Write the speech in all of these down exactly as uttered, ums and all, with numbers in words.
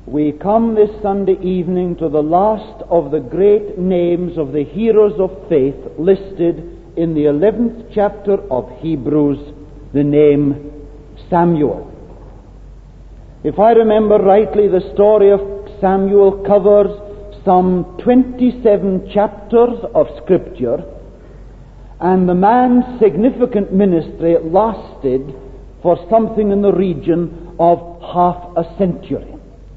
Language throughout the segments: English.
We come this Sunday evening to the last of the great names of the heroes of faith listed in the eleventh chapter of Hebrews, the name Samuel. If I remember rightly, the story of Samuel covers some twenty-seven chapters of Scripture, and the man's significant ministry lasted for something in the region of half a century.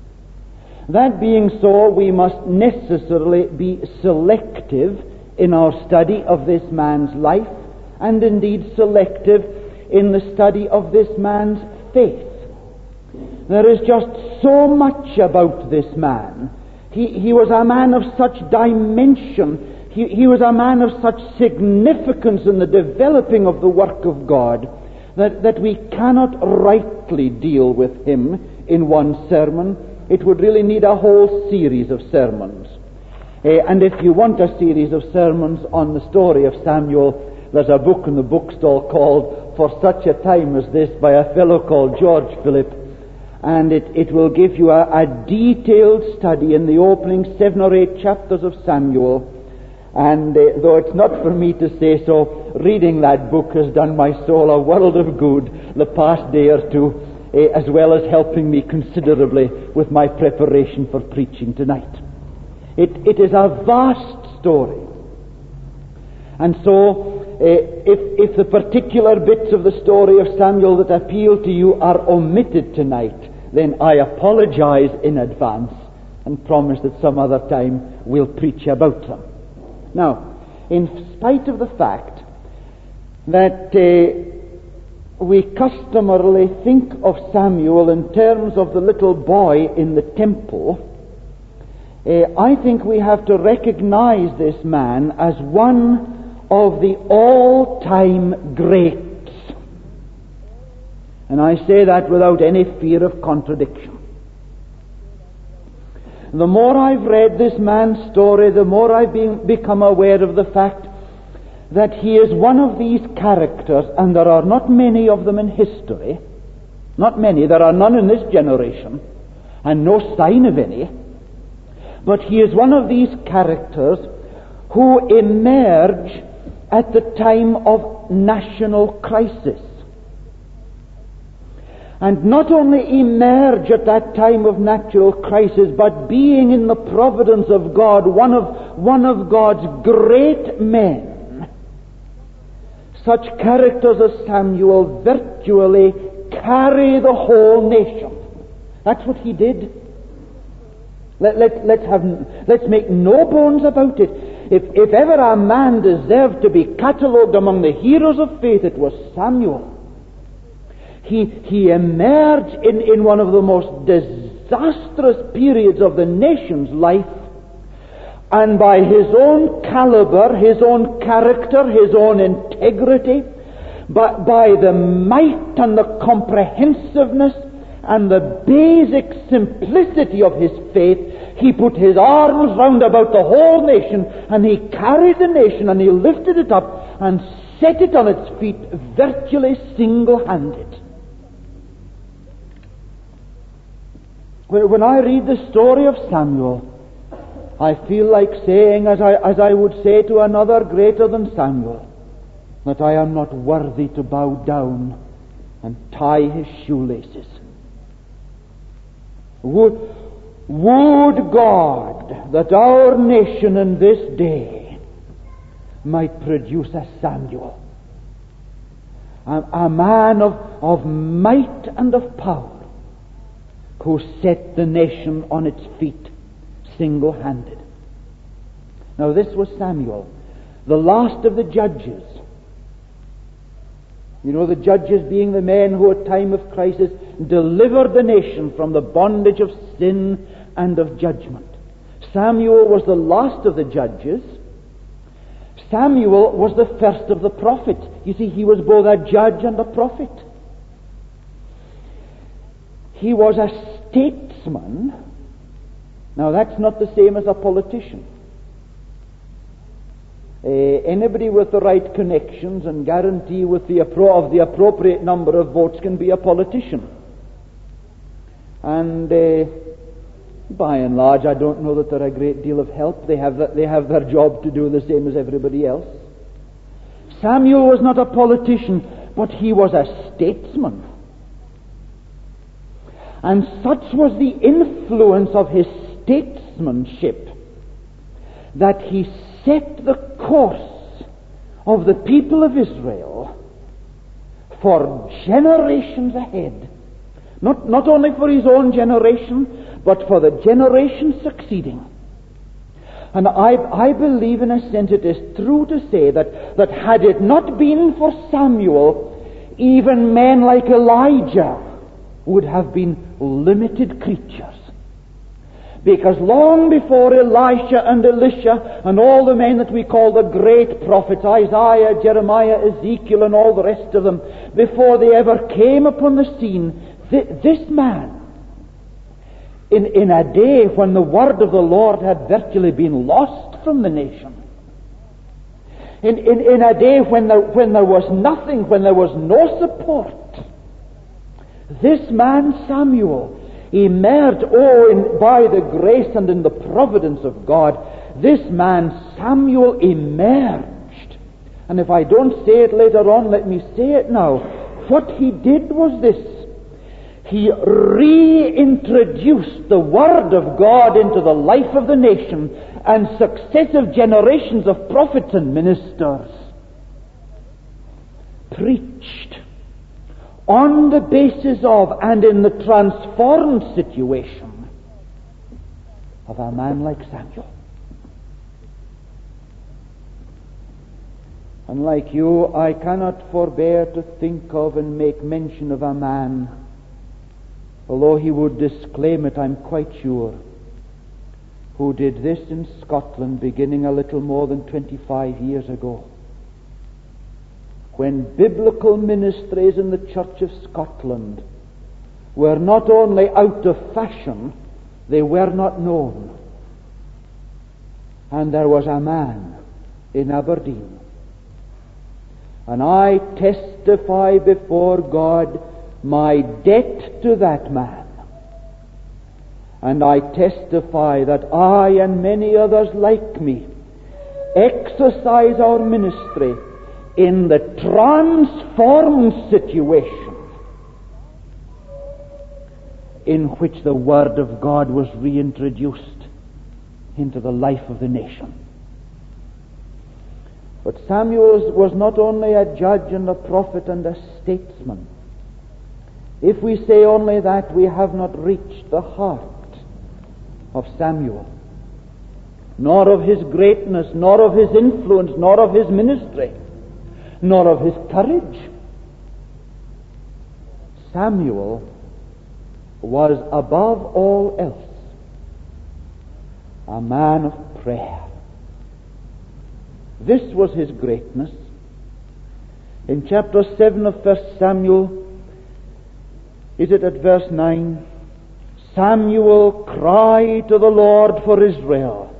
That being so, we must necessarily be selective in our study of this man's life, and indeed selective in the study of this man's faith. There is just so much about this man. He, he was a man of such dimension. He, he was a man of such significance in the developing of the work of God that, that we cannot rightly deal with him in one sermon. It would really need a whole series of sermons. Uh, and if you want a series of sermons on the story of Samuel, there's a book in the bookstall called For Such a Time as This by a fellow called George Phillip. And it, it will give you a, a detailed study in the opening seven or eight chapters of Samuel. And uh, though it's not for me to say so, reading that book has done my soul a world of good the past day or two, uh, as well as helping me considerably with my preparation for preaching tonight. It, it is a vast story. And so, uh, if, if the particular bits of the story of Samuel that appeal to you are omitted tonight, then I apologize in advance and promise that some other time we'll preach about them. Now, in spite of the fact that uh, we customarily think of Samuel in terms of the little boy in the temple, uh, I think we have to recognize this man as one of the all-time greats. And I say that without any fear of contradiction. The more I've read this man's story, the more I've been, become aware of the fact that he is one of these characters, and there are not many of them in history. Not many. There are none in this generation, and no sign of any. But he is one of these characters who emerge at the time of national crisis. And not only emerge at that time of natural crisis, but being in the providence of God, one of, one of God's great men, such characters as Samuel virtually carry the whole nation. That's what he did. Let, let, let's, have, let's make no bones about it. If, if ever a man deserved to be catalogued among the heroes of faith, it was Samuel. He, he emerged in, in one of the most disastrous periods of the nation's life, and by his own caliber, his own character, his own integrity, but by the might and the comprehensiveness and the basic simplicity of his faith, he put his arms round about the whole nation, and he carried the nation, and he lifted it up and set it on its feet virtually single-handed. When I read the story of Samuel, I feel like saying, as I, as I would say to another greater than Samuel, that I am not worthy to bow down and tie his shoelaces. Would, would God that our nation in this day might produce a Samuel, a, a man of, of might and of power, who set the nation on its feet single-handed. Now this was Samuel, the last of the judges. You know, the judges being the men who at time of crisis delivered the nation from the bondage of sin and of judgment. Samuel was the last of the judges. Samuel was the first of the prophets. You see, he was both a judge and a prophet. He was a statesman. Now that's not the same as a politician. Uh, anybody with the right connections and guarantee with the appro- of the appropriate number of votes can be a politician. And uh, By and large, I don't know that they're a great deal of help. They have, the, they have their job to do the same as everybody else. Samuel was not a politician, but he was a statesman. And such was the influence of his statesmanship that he set the course of the people of Israel for generations ahead. Not, not only for his own generation, but for the generation succeeding. And I, I believe in a sense it is true to say that, that had it not been for Samuel, even men like Elijah would have been limited creatures. Because long before Elisha and Elisha and all the men that we call the great prophets, Isaiah, Jeremiah, Ezekiel and all the rest of them, before they ever came upon the scene, th- this man, in, in a day when the word of the Lord had virtually been lost from the nation, in, in, in a day when there, when there was nothing, when there was no support, this man Samuel emerged, oh, in, by the grace and in the providence of God, this man Samuel emerged. And if I don't say it later on, let me say it now. What he did was this. He reintroduced the Word of God into the life of the nation, and successive generations of prophets and ministers preached on the basis of and in the transformed situation of a man like Samuel. And like you, I cannot forbear to think of and make mention of a man, although he would disclaim it, I'm quite sure, who did this in Scotland beginning a little more than twenty-five years ago, when biblical ministries in the Church of Scotland were not only out of fashion, they were not known. And there was a man in Aberdeen. And I testify before God my debt to that man. And I testify that I and many others like me exercise our ministry in the transformed situation in which the Word of God was reintroduced into the life of the nation. But Samuel was not only a judge and a prophet and a statesman. If we say only that, we have not reached the heart of Samuel, nor of his greatness, nor of his influence, nor of his ministry, nor of his courage. Samuel was above all else a man of prayer. This was his greatness. In chapter seven of First Samuel, is it at verse nine? Samuel cried to the Lord for Israel,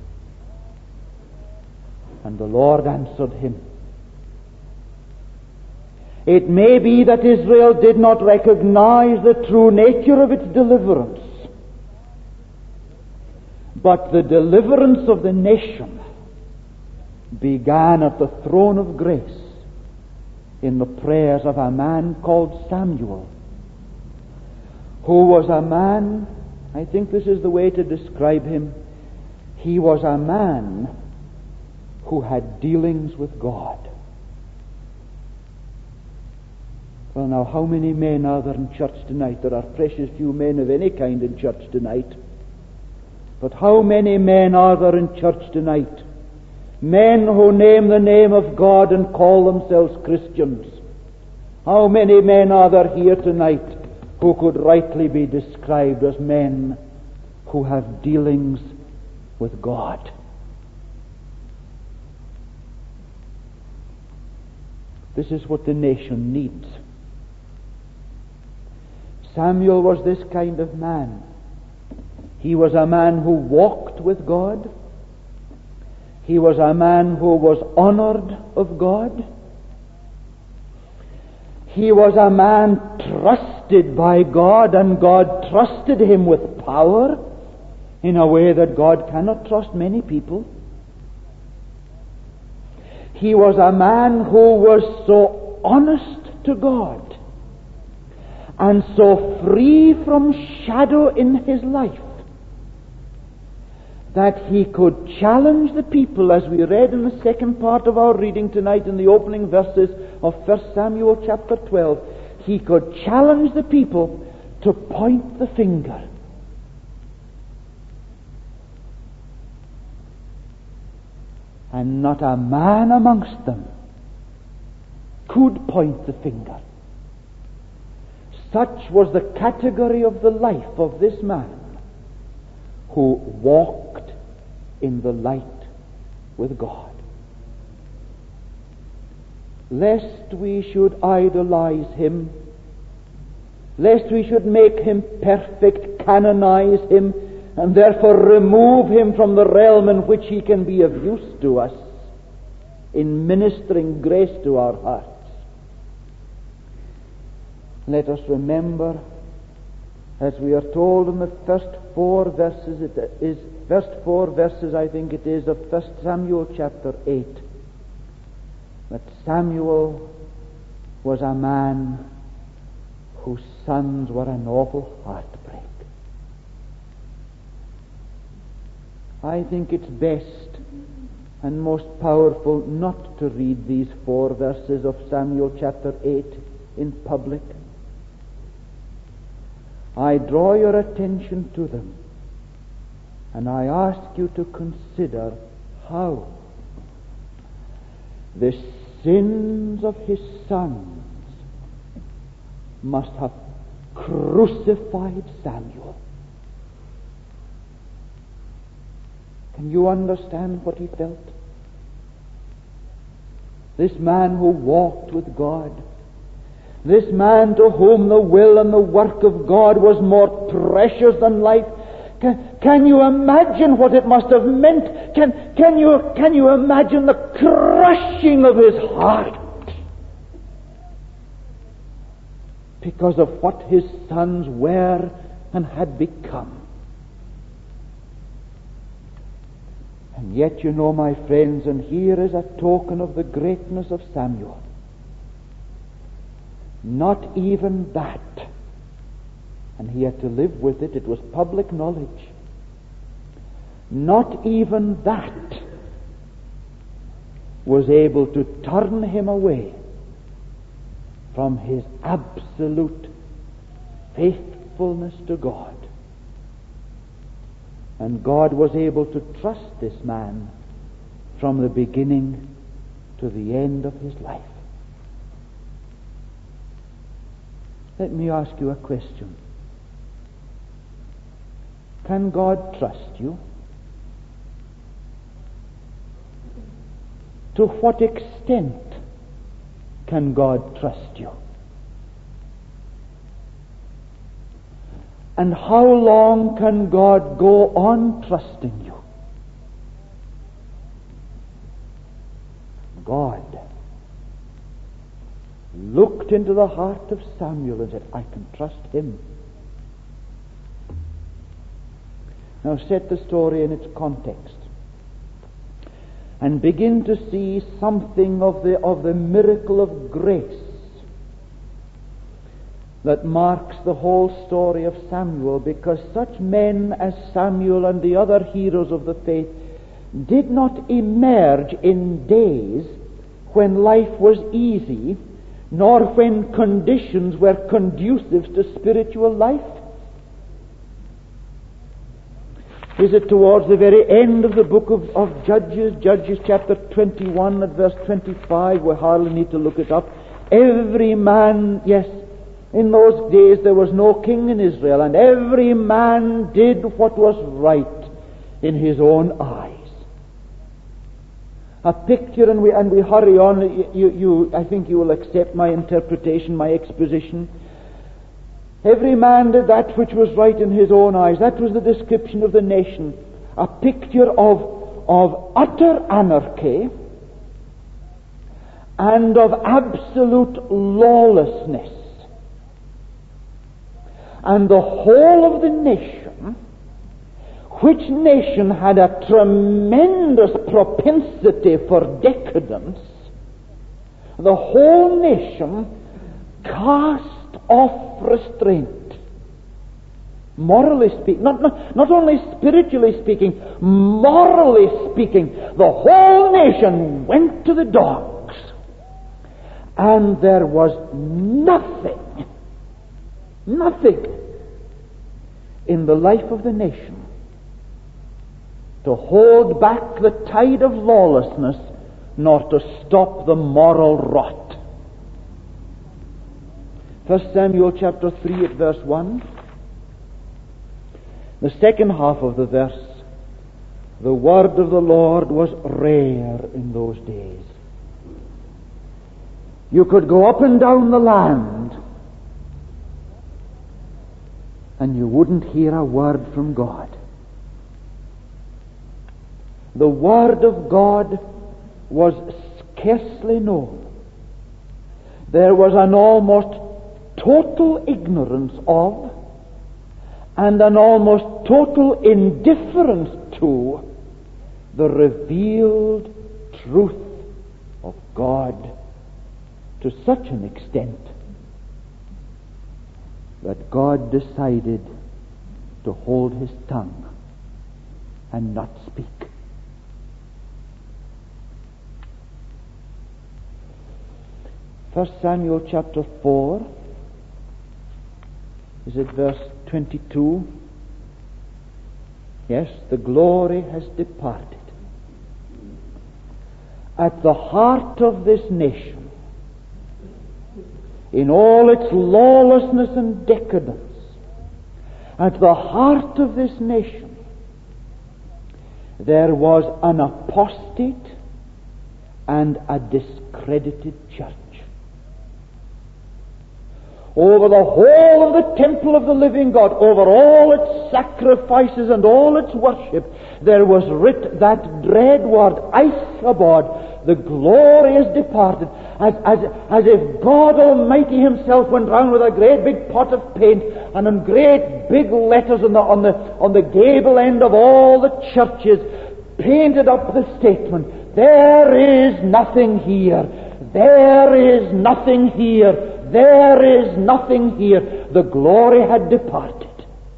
and the Lord answered him. It may be that Israel did not recognize the true nature of its deliverance, but the deliverance of the nation began at the throne of grace in the prayers of a man called Samuel, who was a man, I think this is the way to describe him, he was a man who had dealings with God. Well, now, how many men are there in church tonight? There are precious few men of any kind in church tonight. But how many men are there in church tonight? Men who name the name of God and call themselves Christians. How many men are there here tonight who could rightly be described as men who have dealings with God? This is what the nation needs. Samuel was this kind of man. He was a man who walked with God. He was a man who was honored of God. He was a man trusted by God, and God trusted him with power in a way that God cannot trust many people. He was a man who was so honest to God and so free from shadow in his life that he could challenge the people, as we read in the second part of our reading tonight in the opening verses of First Samuel chapter twelve. He could challenge the people to point the finger. And not a man amongst them could point the finger. Such was the category of the life of this man who walked in the light with God. Lest we should idolize him, lest we should make him perfect, canonize him, and therefore remove him from the realm in which he can be of use to us in ministering grace to our hearts. Let us remember, as we are told in the first four verses, it is first four verses, I think it is, of First Samuel chapter eight, that Samuel was a man whose sons were an awful heartbreak. I think it's best and most powerful not to read these four verses of Samuel chapter eight in public. I draw your attention to them, and I ask you to consider how the sins of his sons must have crucified Samuel. Can you understand what he felt? This man who walked with God, this man to whom the will and the work of God was more precious than life. Can, can you imagine what it must have meant? Can, can, you, can you imagine the crushing of his heart because of what his sons were and had become? And yet, you know, my friends, and here is a token of the greatness of Samuel. Not even that, and he had to live with it, it was public knowledge. Not even that was able to turn him away from his absolute faithfulness to God. And God was able to trust this man from the beginning to the end of his life. Let me ask you a question. Can God trust you? To what extent can God trust you? And how long can God go on trusting you? God looked into the heart of Samuel and said, I can trust him. Now set the story in its context and begin to see something of the, of the miracle of grace that marks the whole story of Samuel, because such men as Samuel and the other heroes of the faith did not emerge in days when life was easy, nor when conditions were conducive to spiritual life. Is it towards the very end of the book of, of Judges, Judges chapter twenty-one at verse twenty-five, we hardly need to look it up. Every man, yes, in those days there was no king in Israel, and every man did what was right in his own eyes. A picture, and we and we hurry on. You, you, I think you will accept my interpretation, my exposition. Every man did that which was right in his own eyes. That was the description of the nation. A picture of, of utter anarchy and of absolute lawlessness. And the whole of the nation, which nation had a tremendous propensity for decadence, the whole nation cast off restraint. Morally speaking, not, not, not only spiritually speaking, morally speaking, the whole nation went to the dogs. And there was nothing, nothing in the life of the nation to hold back the tide of lawlessness, nor to stop the moral rot. First Samuel chapter three at verse one. The second half of the verse, the word of the Lord was rare in those days. You could go up and down the land and you wouldn't hear a word from God. The word of God was scarcely known. There was an almost total ignorance of and an almost total indifference to the revealed truth of God, to such an extent that God decided to hold his tongue and not speak. First Samuel chapter four, is it verse twenty-two? Yes, the glory has departed. At the heart of this nation, in all its lawlessness and decadence, at the heart of this nation, there was an apostate and a discredited church. Over the whole of the temple of the living God, over all its sacrifices and all its worship, there was writ that dread word, Ichabod, the glory is departed, as, as, as if God Almighty himself went round with a great big pot of paint and in great big letters on the, on the, on the gable end of all the churches painted up the statement, there is nothing here, there is nothing here, there is nothing here. The glory had departed.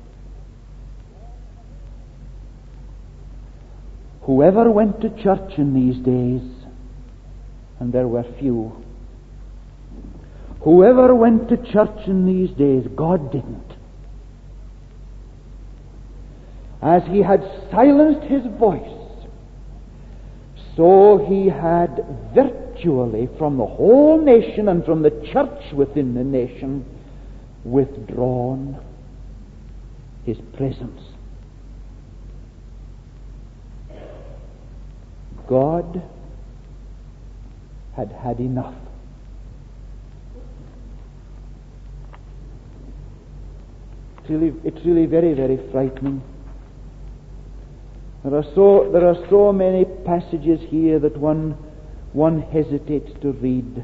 Whoever went to church in these days, and there were few, whoever went to church in these days, God didn't. As he had silenced his voice, so he had virtually from the whole nation and from the church within the nation withdrawn his presence. God had had enough. It's really, it's really very, very frightening. There are so there are so many passages here that one one hesitates to read.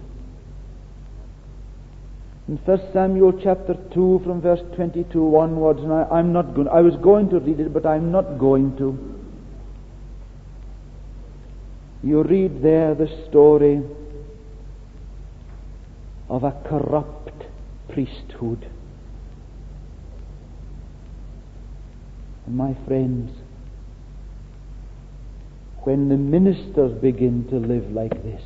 In First Samuel chapter two, from verse twenty-two onwards, and I, I'm not going. I was going to read it, but I'm not going to. You read there the story of a corrupt priesthood, and my friends, when the ministers begin to live like this,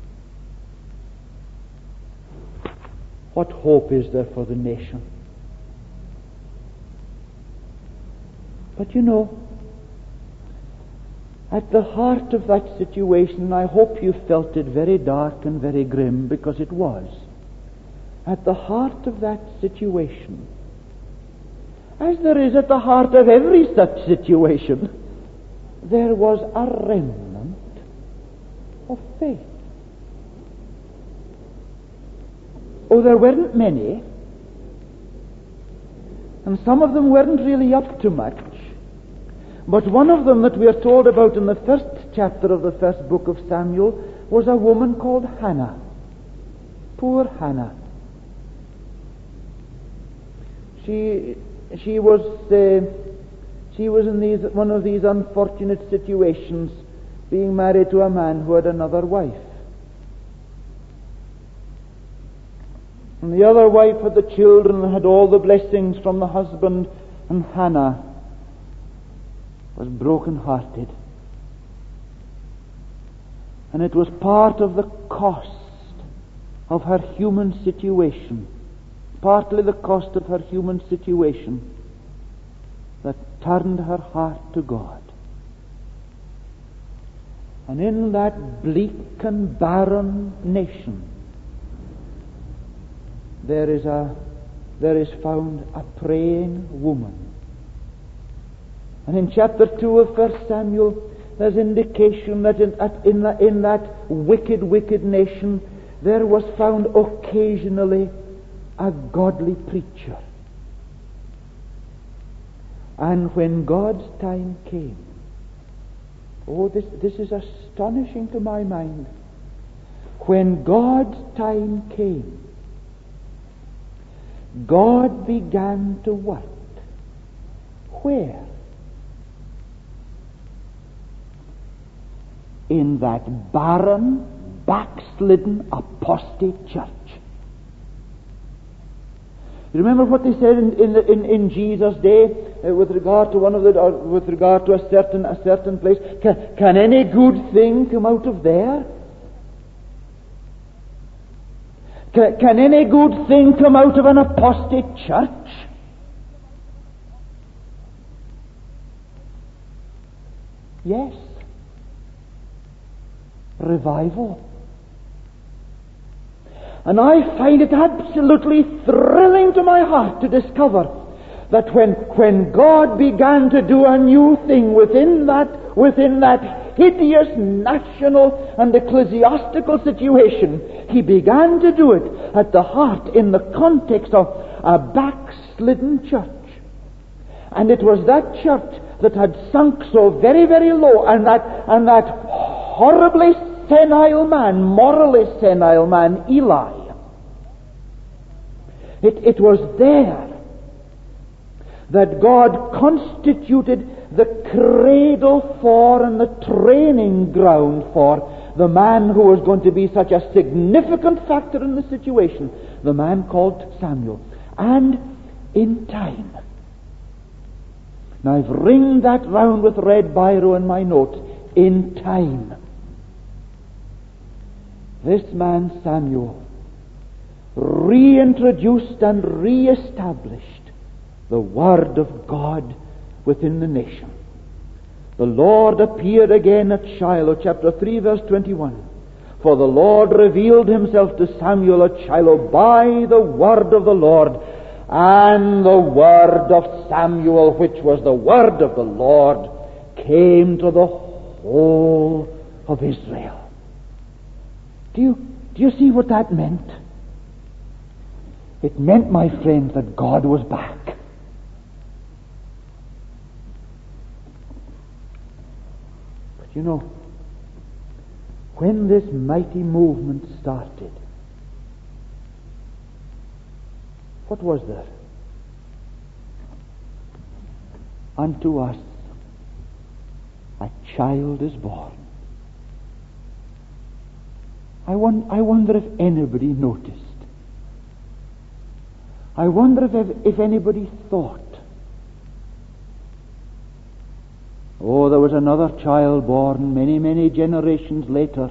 what hope is there for the nation? But you know, at the heart of that situation, I hope you felt it very dark and very grim, because it was. At the heart of that situation, as there is at the heart of every such situation, there was a remnant of faith. Oh, there weren't many, and some of them weren't really up to much, but one of them that we are told about in the first chapter of the first book of Samuel was a woman called Hannah. Poor Hannah. She she was uh, She was in these, one of these unfortunate situations, being married to a man who had another wife. And the other wife had the children and had all the blessings from the husband, and Hannah was broken-hearted. And it was part of the cost of her human situation, partly the cost of her human situation, that turned her heart to God. And in that bleak and barren nation, there is a there is found a praying woman. And in chapter two of First Samuel, there's indication that in, at, in, the, in that wicked, wicked nation, there was found occasionally a godly preacher. And when God's time came, oh, this, this is astonishing to my mind. When God's time came, God began to work. Where? In that barren, backslidden, apostate church. You remember what they said in, in, in, in Jesus' day uh, with regard to one of the uh, with regard to a certain a certain place? Can, can any good thing come out of there? Can, can any good thing come out of an apostate church? Yes. Revival. And I find it absolutely thrilling to my heart to discover that when, when God began to do a new thing within that, within that hideous national and ecclesiastical situation, He began to do it at the heart, in the context of a backslidden church. And it was that church that had sunk so very, very low, and that, and that horribly senile man, morally senile man, Eli. It, it was there that God constituted the cradle for and the training ground for the man who was going to be such a significant factor in the situation, the man called Samuel. And in time, now I've ringed that round with red biro in my notes, in time, this man Samuel reintroduced and re-established the Word of God within the nation. The Lord appeared again at Shiloh, chapter three, verse twenty-one. For the Lord revealed Himself to Samuel at Shiloh by the word of the Lord, and the word of Samuel, which was the word of the Lord, came to the whole of Israel. Do you, do you see what that meant? It meant, my friends, that God was back. But you know, when this mighty movement started, what was there? Unto us a child is born. I, won- I wonder if anybody noticed. I wonder if, if anybody thought. Oh, there was another child born many, many generations later.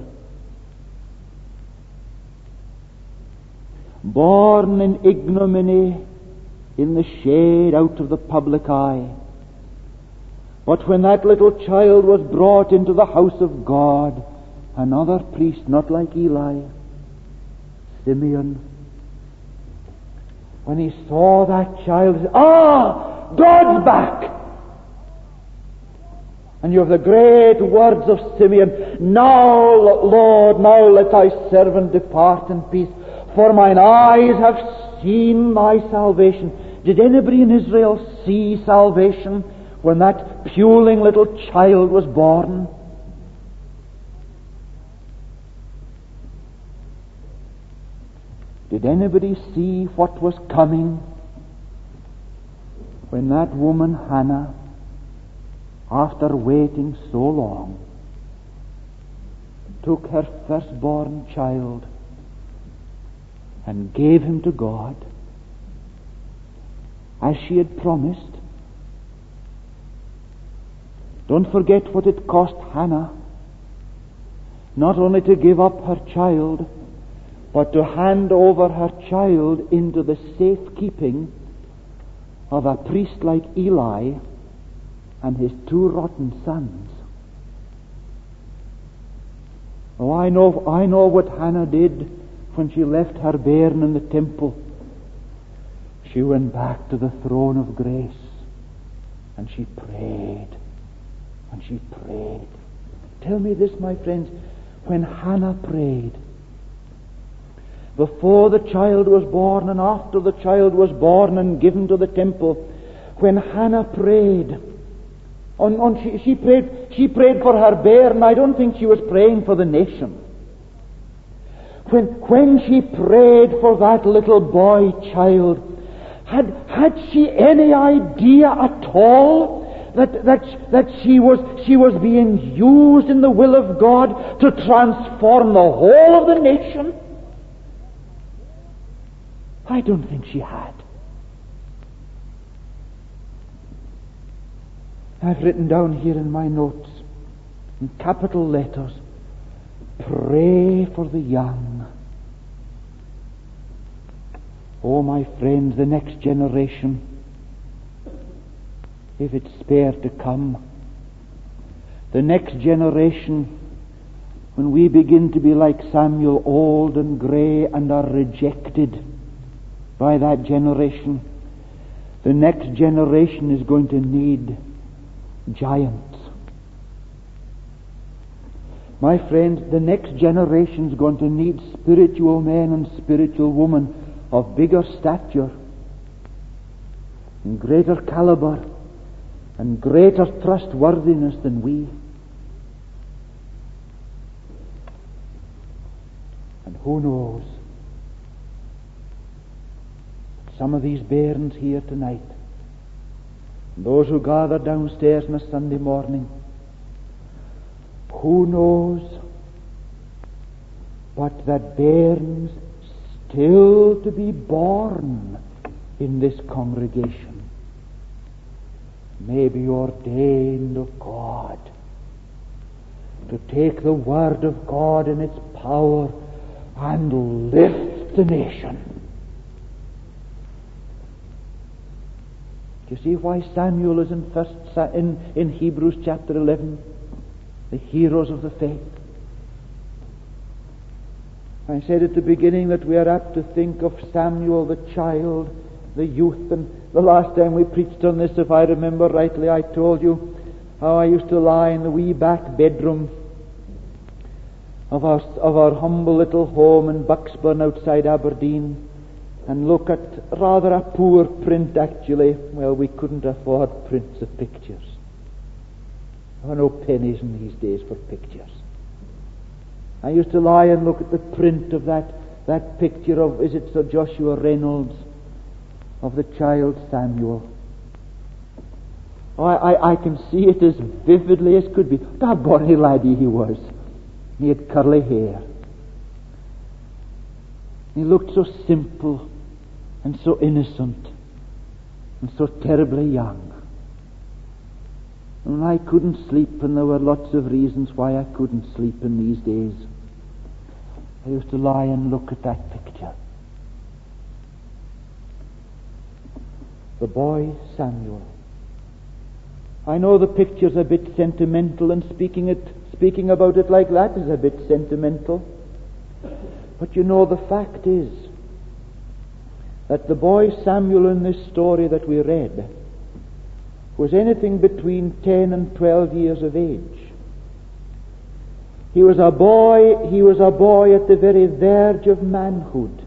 Born in ignominy, in the shade out of the public eye. But when that little child was brought into the house of God, another priest, not like Eli, Simeon, when he saw that child, he said, "Ah, God's back!" And you have the great words of Simeon, "Now, Lord, now let thy servant depart in peace, for mine eyes have seen thy salvation." Did anybody in Israel see salvation when that puling little child was born? Did anybody see what was coming when that woman Hannah after waiting so long, took her firstborn child and gave him to God, as she had promised. Don't forget what it cost Hannah, not only to give up her child, but to hand over her child into the safekeeping of a priest like Eli and his two rotten sons. Oh, I know, I know what Hannah did when she left her bairn in the temple. She went back to the throne of grace and she prayed and she prayed. Tell me this, my friends, when Hannah prayed, before the child was born and after the child was born and given to the temple, when Hannah prayed, on, on she, she prayed, she prayed for her bairn. I don't think she was praying for the nation. When, when she prayed for that little boy child, had, had she any idea at all that, that, that she was, she was being used in the will of God to transform the whole of the nation? I don't think she had. I've written down here in my notes, in capital letters, pray for the young. Oh, my friends, the next generation, if it's spared to come, the next generation, when we begin to be like Samuel, old and grey, and are rejected by that generation, the next generation is going to need giants. My friends, the next generation is going to need spiritual men and spiritual women of bigger stature and greater caliber and greater trustworthiness than we. And who knows, some of these bairns here tonight, those who gather downstairs on a Sunday morning, who knows but that bairns still to be born in this congregation may be ordained of God to take the Word of God in its power and lift the nation. Do you see why Samuel is in first in, in Hebrews chapter eleven? The heroes of the faith. I said at the beginning that we are apt to think of Samuel, the child, the youth, and the last time we preached on this, if I remember rightly, I told you how I used to lie in the wee back bedroom of our, of our humble little home in Bucksburn outside Aberdeen and look at rather a poor print, actually. Well, we couldn't afford prints of pictures. There are no pennies in these days for pictures. I used to lie and look at the print of that, that picture of, is it Sir Joshua Reynolds, of the child Samuel. Oh, I, I, I can see it as vividly as could be. What a bonny laddie he was. He had curly hair. He looked so simple and so innocent and so terribly young. And I couldn't sleep, and there were lots of reasons why I couldn't sleep in these days. I used to lie and look at that picture. The boy Samuel. I know the picture's a bit sentimental, and speaking it, speaking about it like that is a bit sentimental. But you know, the fact is that the boy Samuel in this story that we read was anything between ten and twelve years of age. He was a boy, he was a boy at the very verge of manhood.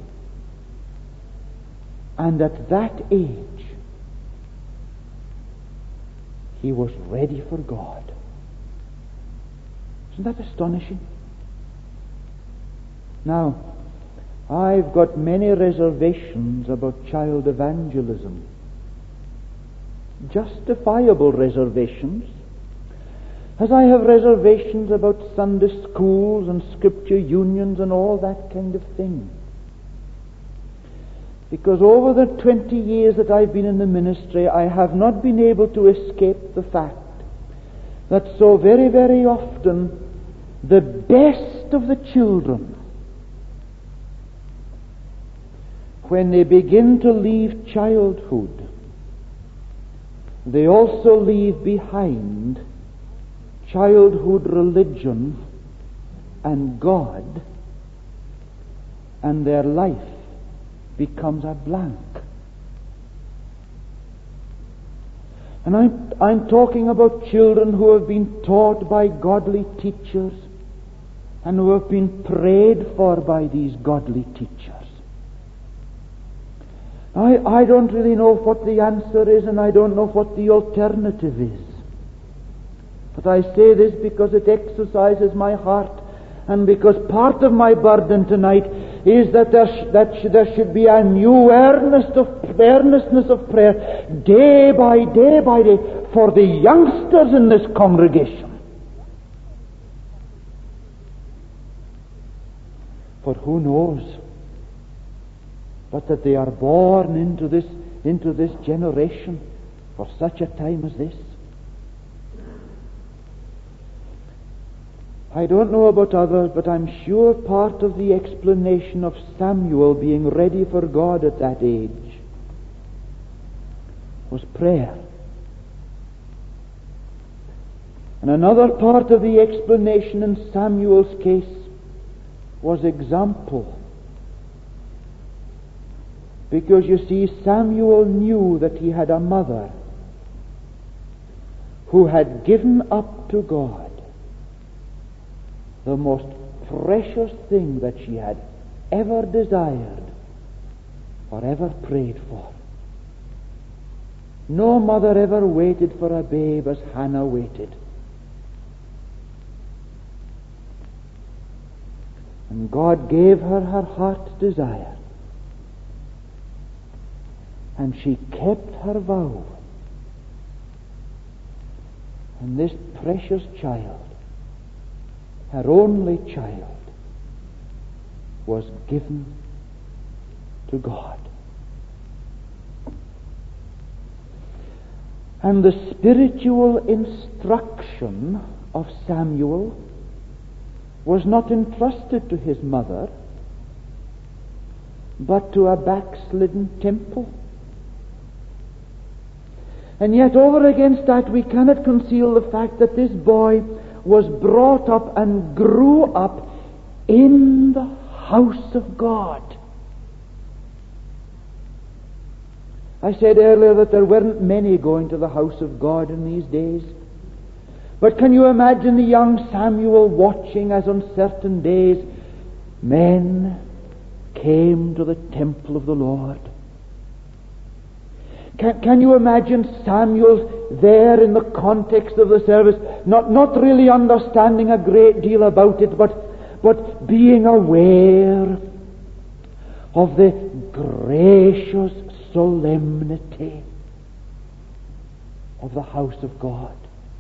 And at that age, he was ready for God. Isn't that astonishing? Now, I've got many reservations about child evangelism. Justifiable reservations. as I have reservations about Sunday schools and scripture unions and all that kind of thing. Because over the twenty years that I've been in the ministry, I have not been able to escape the fact that so very, very often the best of the children, when they begin to leave childhood, they also leave behind childhood religion and God, and their life becomes a blank. And I'm, I'm talking about children who have been taught by godly teachers and who have been prayed for by these godly teachers. I, I don't really know what the answer is, and I don't know what the alternative is. But I say this because it exercises my heart, and because part of my burden tonight is that there, sh- that sh- there should be a new earnest of, earnestness of prayer day by day by day for the youngsters in this congregation. For who knows but that they are born into this, into this generation for such a time as this. I don't know about others, but I'm sure part of the explanation of Samuel being ready for God at that age was prayer. And another part of the explanation in Samuel's case was example. Because you see, Samuel knew that he had a mother who had given up to God the most precious thing that she had ever desired or ever prayed for. No mother ever waited for a babe as Hannah waited. And God gave her her heart's desire. And she kept her vow. And this precious child, her only child, was given to God. And the spiritual instruction of Samuel was not entrusted to his mother, but to a backslidden temple. And yet over against that we cannot conceal the fact that this boy was brought up and grew up in the house of God. I said earlier that there weren't many going to the house of God in these days. But can you imagine the young Samuel watching as on certain days men came to the temple of the Lord? Can, can you imagine Samuel there in the context of the service, not, not really understanding a great deal about it, but, but being aware of the gracious solemnity of the house of God?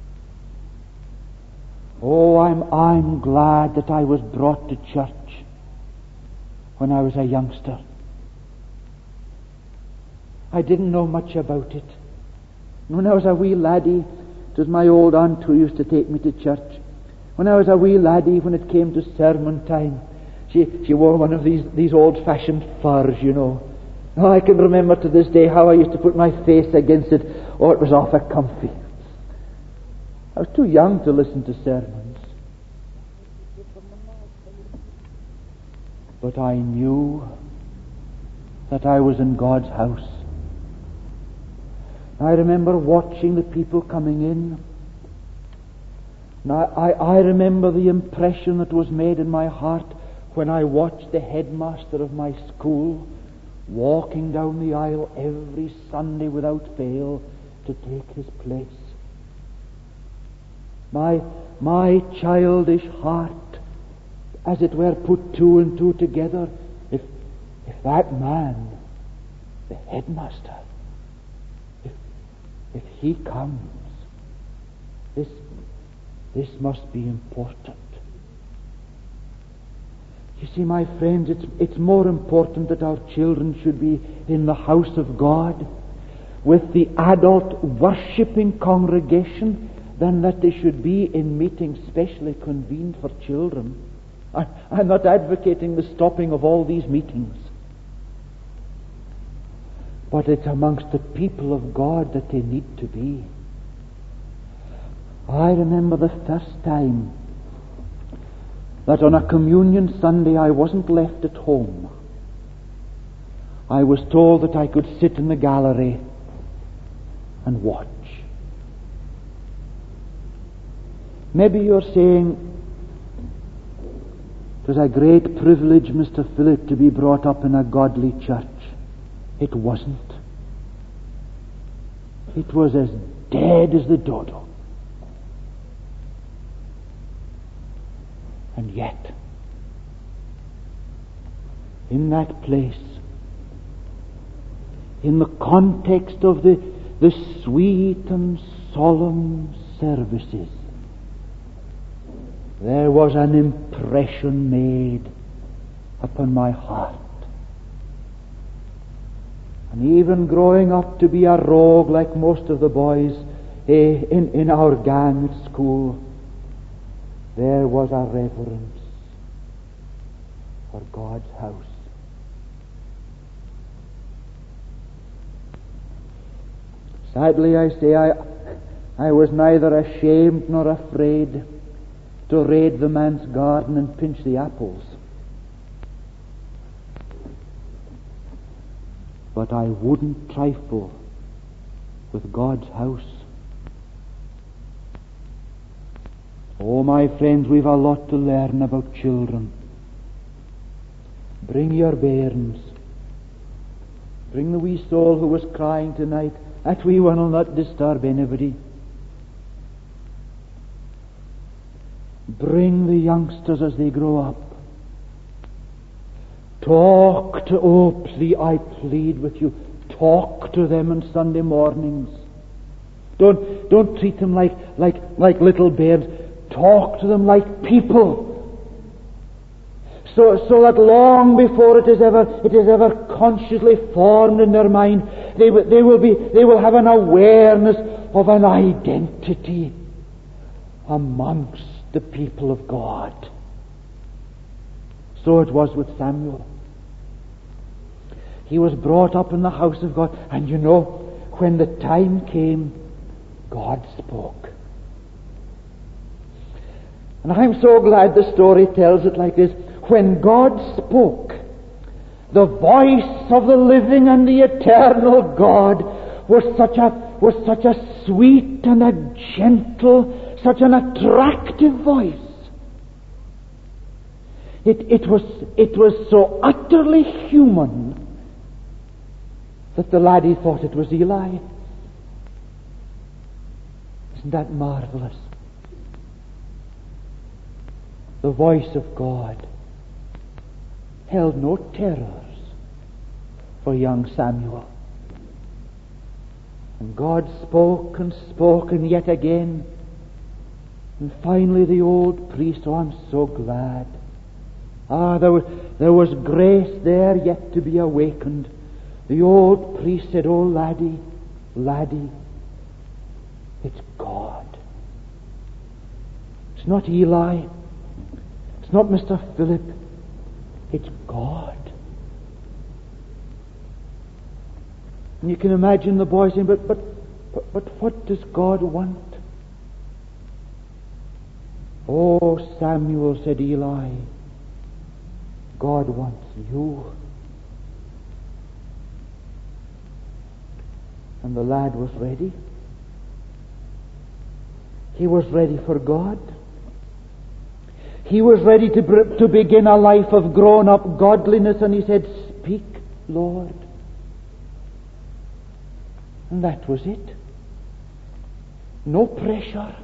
Oh, I'm, I'm glad that I was brought to church when I was a youngster. I didn't know much about it. When I was a wee laddie, it was my old aunt who used to take me to church. When I was a wee laddie, when it came to sermon time, she, she wore one of these, these old-fashioned furs, you know. Oh, I can remember to this day how I used to put my face against it. Oh, it was awful comfy. I was too young to listen to sermons. But I knew that I was in God's house. I remember watching the people coming in. Now, I, I remember the impression that was made in my heart when I watched the headmaster of my school walking down the aisle every Sunday without fail to take his place. My, my childish heart, as it were, put two and two together. If, if that man, the headmaster, if, if he comes, this, This must be important. You see, my friends, it's, it's more important that our children should be in the house of God with the adult worshipping congregation than that they should be in meetings specially convened for children. I, I'm not advocating the stopping of all these meetings. But it's amongst the people of God that they need to be. I remember the first time that on a communion Sunday I wasn't left at home. I was told that I could sit in the gallery and watch. Maybe you're saying, it was a great privilege, Mister Philip, to be brought up in a godly church. It wasn't. It was as dead as the dodo. And yet, in that place, in the context of the, the sweet and solemn services, there was an impression made upon my heart. And even growing up to be a rogue like most of the boys eh, in, in our gang at school, there was a reverence for God's house. Sadly, I say, I, I was neither ashamed nor afraid to raid the man's garden and pinch the apples. But I wouldn't trifle with God's house. Oh, my friends, we've a lot to learn about children. Bring your bairns. Bring the wee soul who was crying tonight. That wee one will not disturb anybody. Bring the youngsters as they grow up. Talk to, oh, please, I plead with you, talk to them on Sunday mornings. Don't, don't treat them like, like, like little babes. Talk to them like people. So, so that long before it is ever, it is ever consciously formed in their mind, they will, they will be, they will have an awareness of an identity amongst the people of God. So it was with Samuel. He was brought up in the house of God, and you know, when the time came, God spoke. And I'm so glad the story tells it like this. When God spoke, the voice of the living and the eternal God was such a was such a sweet and a gentle, such an attractive voice. It, it was it was so utterly human that the laddie thought it was Eli. Isn't that marvelous? The voice of God held no terrors for young Samuel. And God spoke and spoke and yet again. And finally the old priest, oh, I'm so glad. Ah, there was, there was grace there yet to be awakened. The old priest said, oh, laddie, laddie, it's God. It's not Eli. It's not Mister Philip. It's God. And you can imagine the boy saying, but, but, but, but what does God want? Oh, Samuel, said Eli, God wants you. And the lad was ready. He was ready for God. He was ready to, to begin a life of grown-up godliness, and he said, speak, Lord. And that was it. No pressure.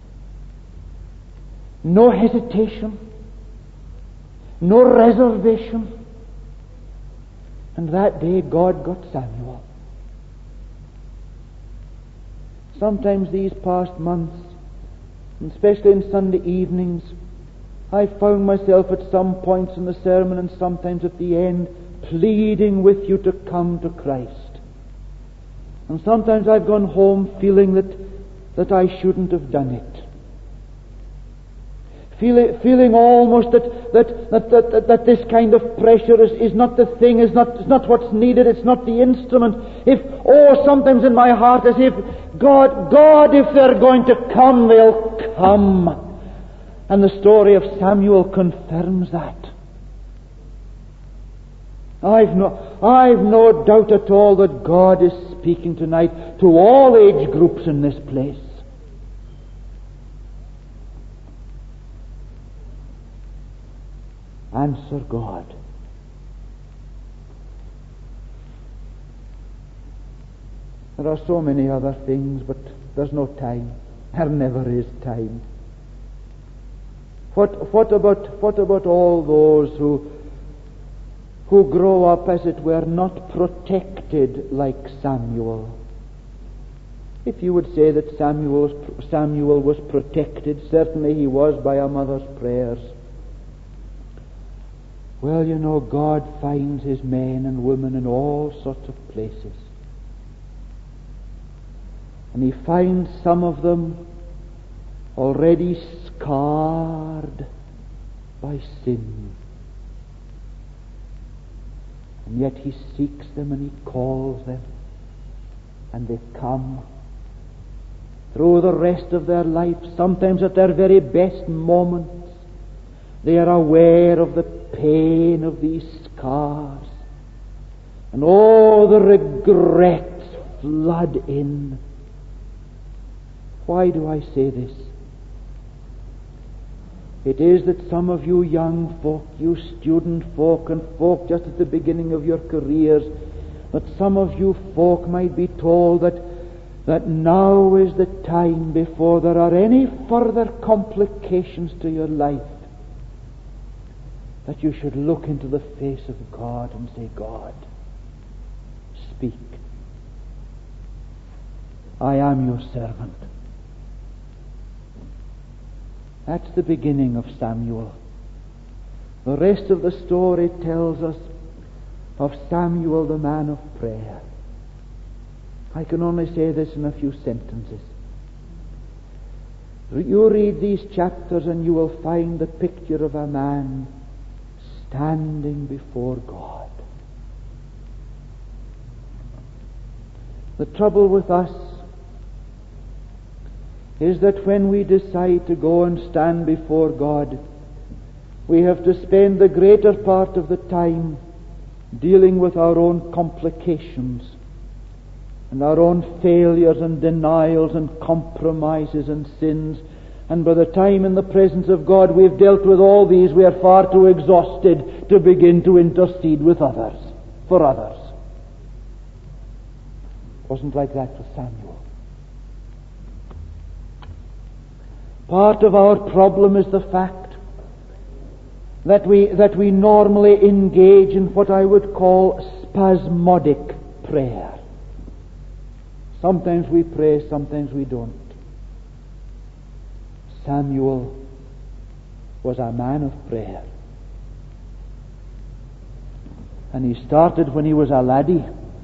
No hesitation. No reservation. And that day God got Samuel. Sometimes these past months And especially in Sunday evenings, I found myself at some points in the sermon and sometimes at the end pleading with you to come to Christ. And sometimes I've gone home feeling that, that I shouldn't have done it. Feeling, feeling almost that, that, that, that, that this kind of pressure is, is not the thing, is not, is not what's needed, it's not the instrument. If, oh, sometimes in my heart as if, God, God, if they're going to come, they'll come. And the story of Samuel confirms that. I've no, I've no doubt at all that God is speaking tonight to all age groups in this place. Answer God. There are so many other things, but there's no time. There never is time. What, what about, what about all those who, who grow up, as it were, not protected like Samuel? If you would say that Samuel was, Samuel was protected, certainly he was by a mother's prayers. Well, you know, God finds His men and women in all sorts of places. And He finds some of them already scarred by sin. And yet He seeks them and He calls them. And they come through the rest of their life, sometimes at their very best moments. They are aware of the pain of these scars. And all the regrets flood in. Why do I say this? It is that some of you young folk, you student folk, and folk just at the beginning of your careers, that some of you folk might be told that, that now is the time before there are any further complications to your life, that you should look into the face of God and say, God, speak. I am your servant. That's the beginning of Samuel. The rest of the story tells us of Samuel, the man of prayer. I can only say this in a few sentences. You read these chapters and you will find the picture of a man standing before God. The trouble with us is that when we decide to go and stand before God, we have to spend the greater part of the time dealing with our own complications and our own failures and denials and compromises and sins. And by the time in the presence of God we've dealt with all these, we are far too exhausted to begin to intercede with others, for others. It wasn't like that with Samuel. Part of our problem is the fact that we, that we normally engage in what I would call spasmodic prayer. Sometimes we pray, sometimes we don't. Samuel was a man of prayer. And he started when he was a laddie.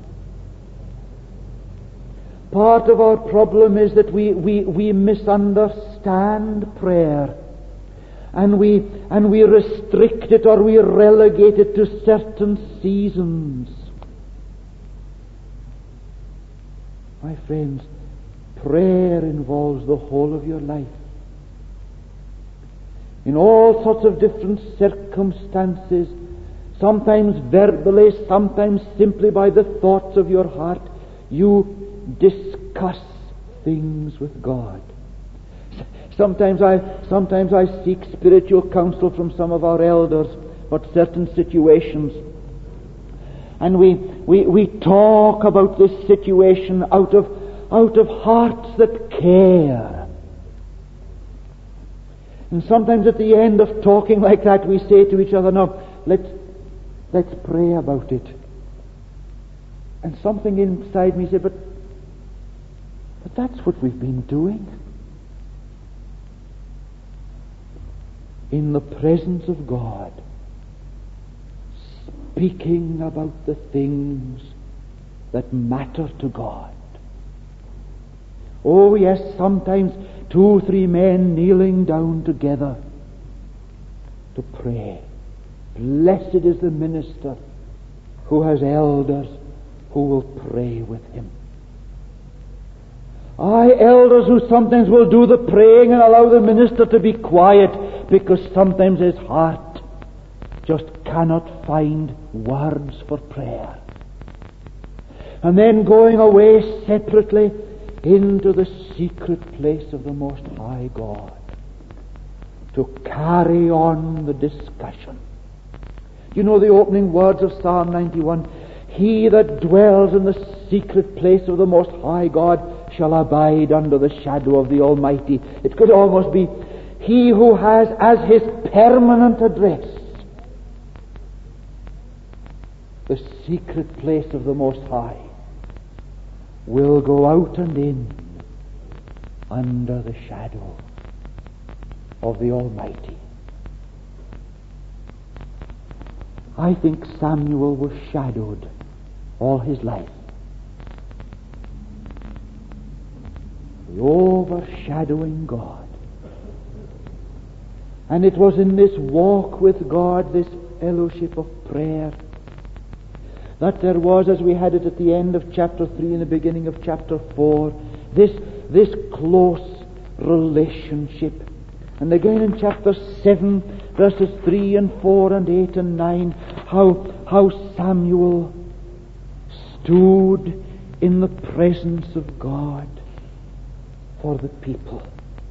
Part of our problem is that we, we, we misunderstand prayer. And we, and we restrict it or we relegate it to certain seasons. My friends, prayer involves the whole of your life. In all sorts of different circumstances, sometimes verbally, sometimes simply by the thoughts of your heart, you discuss things with God. Sometimes I, sometimes I seek spiritual counsel from some of our elders about certain situations. And we, we, we talk about this situation out of, out of hearts that care. And sometimes at the end of talking like that, we say to each other, "Now, let's, let's pray about it." And something inside me said, but, but that's what we've been doing. in the presence of God, speaking about the things that matter to God. Oh yes, sometimes two, three men kneeling down together to pray. Blessed is the minister who has elders who will pray with him. Aye, elders who sometimes will do the praying and allow the minister to be quiet, because sometimes his heart just cannot find words for prayer. And then going away separately into the secret place of the Most High God to carry on the discussion. You know the opening words of Psalm ninety-one. He that dwells in the secret place of the Most High God shall abide under the shadow of the Almighty. It could almost be, he who has as his permanent address the secret place of the Most High will go out and in under the shadow of the Almighty. I think Samuel was shadowed all his life. The overshadowing God. And it was in this walk with God, this fellowship of prayer, that there was, as we had it at the end of chapter three and the beginning of chapter four, this, this close relationship. And again in chapter seven, verses three and four and eight and nine, how, how Samuel stood in the presence of God for the people.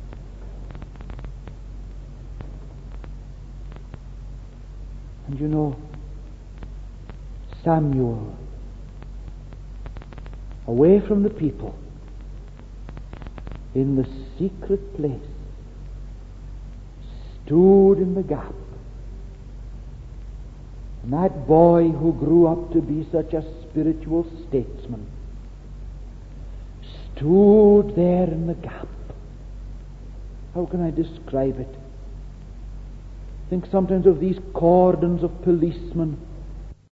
And you know, Samuel, away from the people, in the secret place, stood in the gap. And that boy who grew up to be such a spiritual statesman stood there in the gap. How can I describe it? Think sometimes of these cordons of policemen